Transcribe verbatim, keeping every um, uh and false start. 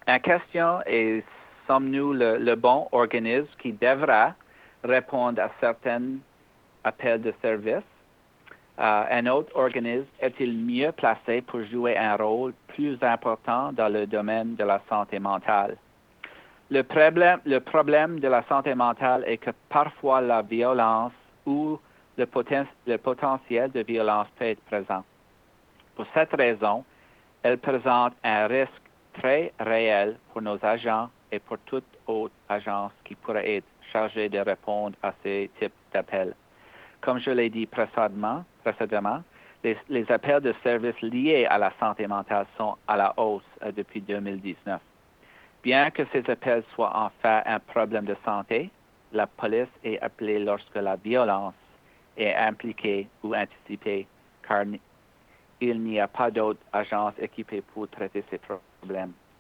En question est, sommes-nous le, le bon organisme qui devra répondre à certains appels de service? Euh, un autre organisme est-il mieux placé pour jouer un rôle plus important dans le domaine de la santé mentale? Le problème, le problème de la santé mentale est que parfois la violence ou le, poten le potentiel de violence peut être présent. Pour cette raison, elle présente un risque très réel pour nos agents et pour toute autre agence qui pourrait être chargée de répondre à ces types d'appels. Comme je l'ai dit précédemment, précédemment les, les appels de services liés à la santé mentale sont à la hausse euh, depuis deux mille dix-neuf. Bien que ces appels soient en fait un problème de santé, la police est appelée lorsque la violence est impliquée ou anticipée, car il n'y a pas d'autres agences équipées pour traiter ces problèmes.